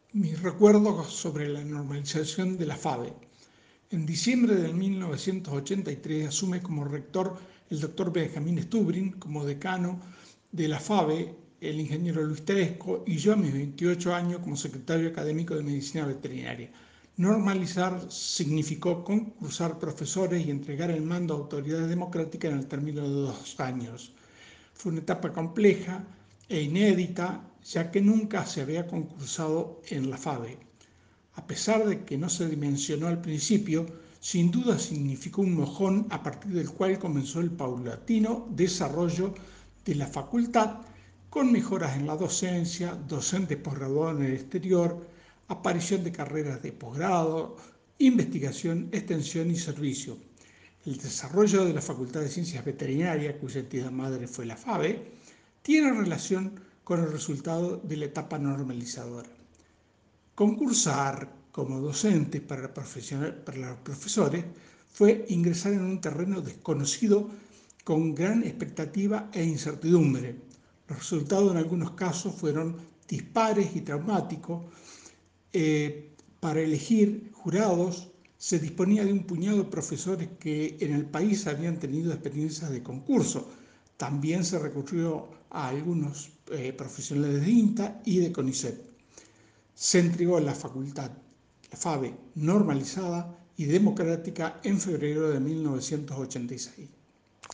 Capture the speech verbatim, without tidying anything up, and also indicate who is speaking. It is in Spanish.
Speaker 1: Mis recuerdos sobre la normalización de la FABE. En diciembre de mil novecientos ochenta y tres asume como rector el doctor Benjamín Stubrin, como decano de la FABE, el ingeniero Luis Tedesco, y yo a mis veintiocho años como secretario académico de Medicina Veterinaria. Normalizar significó concursar profesores y entregar el mando a autoridades democráticas en el término de dos años. Fue una etapa compleja e inédita, ya que nunca se había concursado en la FABE. A pesar de que no se dimensionó al principio, sin duda significó un mojón a partir del cual comenzó el paulatino desarrollo de la facultad, con mejoras en la docencia, docentes posgraduados en el exterior, aparición de carreras de posgrado, investigación, extensión y servicio. El desarrollo de la Facultad de Ciencias Veterinarias, cuya entidad madre fue la FABE, tiene relación con el resultado de la etapa normalizadora. Concursar como docente para, para los profesores fue ingresar en un terreno desconocido con gran expectativa e incertidumbre. Los resultados en algunos casos fueron dispares y traumáticos. Eh, para elegir jurados se disponía de un puñado de profesores que en el país habían tenido experiencias de concurso. También se recurrió a algunos eh, profesionales de INTA y de CONICET. Se entregó la facultad, la FABE, normalizada y democrática en febrero de mil novecientos ochenta y seis.